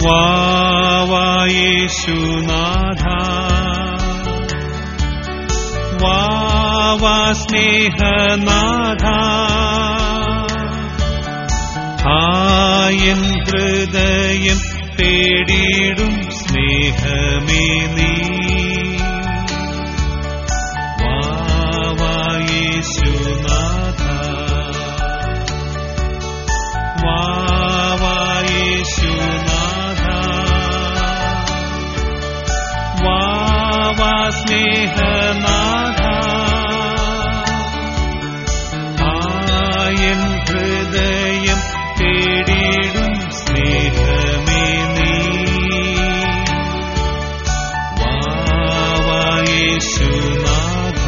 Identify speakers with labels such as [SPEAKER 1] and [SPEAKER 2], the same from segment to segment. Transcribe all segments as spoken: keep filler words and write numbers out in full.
[SPEAKER 1] വാവായേശുനാഥ വാവാ സ്നേഹനാഥ ഹായൻ ഹൃദയം തേടിടും സ്നേഹമേ നീ വാവായേശുനാഥ വാവായേശുനാഥ വാവാ സ്നേഹനാഥ ഹായൻ ഹൃദയം തേടിടും സ്നേഹമേ നീ വാവായേശുനാഥ.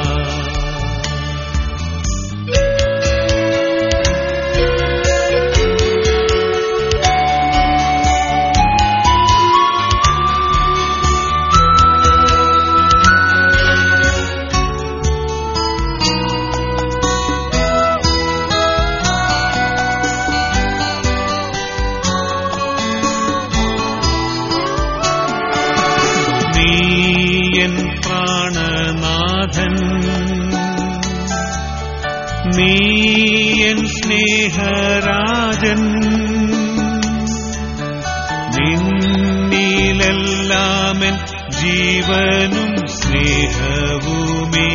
[SPEAKER 1] നീയൻ പ്രാണനാഥൻ നീയൻ സ്നേഹരാജൻ നിന്നിലെല്ലാമെൻ ജീവനും സ്നേഹവുമേ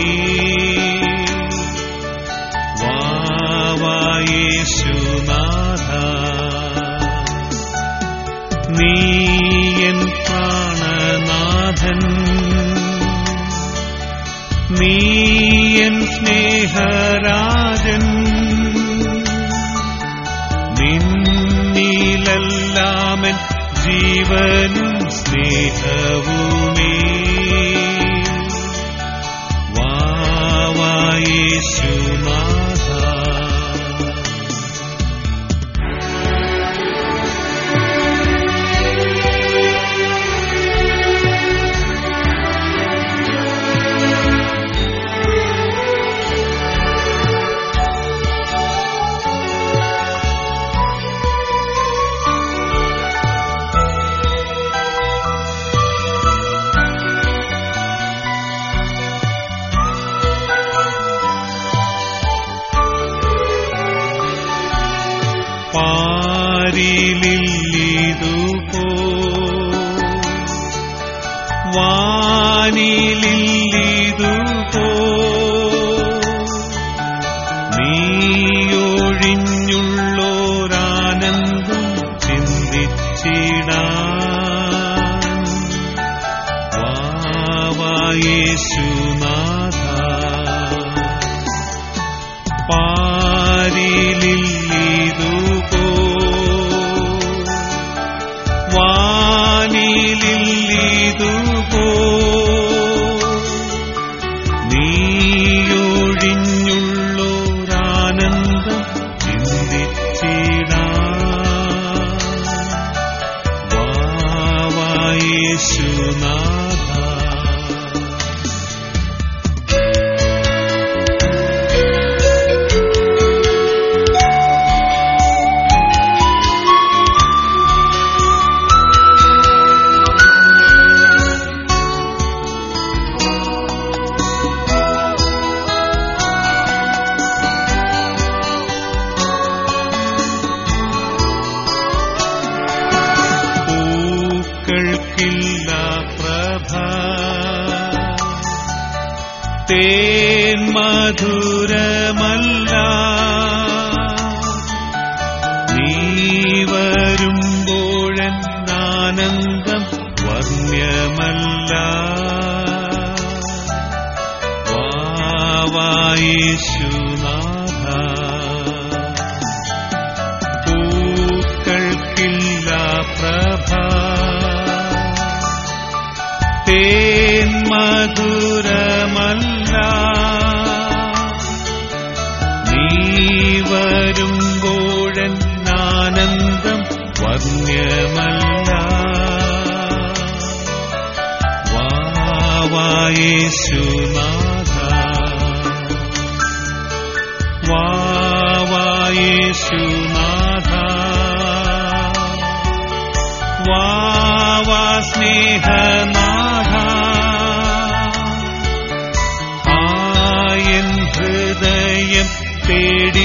[SPEAKER 1] വാവായേശുനാഥ നീയൻ പ്രാണനാഥൻ നീയൻ സ്നേഹരാജൻ നിന്നിലെല്ലാമെൻ ജീവനും സ്നേഹവുമേ വാവായേശുനാഥ. പാരിലില്ലിതുപോ വാനിലില്ലിതുപോ നീയൊഴിഞ്ഞുള്ളോരാനന്ദം ചിന്തിച്ചിടാൻ വാവായേശുനാഥ പാരിലില്ലിതുപോ വാനിലില്ലിതുപോ നീയൊഴിഞ്ഞുള്ളോരാനന്ദം ചിന്തിച്ചിടാൻ വാവായേശുനാഥ. പൂക്കൾക്കില്ല പ്രഭ തേൻ മധുരമല്ല നീ വരുമ്പോഴെന്നാനന്ദം വർണ്ണ്യമല്ല വാവായേശുനാഥ പൂക്കൾക്കില്ല പ്രഭ തേൻ മധുരമല്ല നീ വരുമ്പോഴെന്നാനന്ദം വർണ്ണ്യമല്ല വാവായേശുനാഥ വാവായേശുനാഥ വാവാ സ്നേഹനാഥ ആയൻ ഹൃദയം തേടി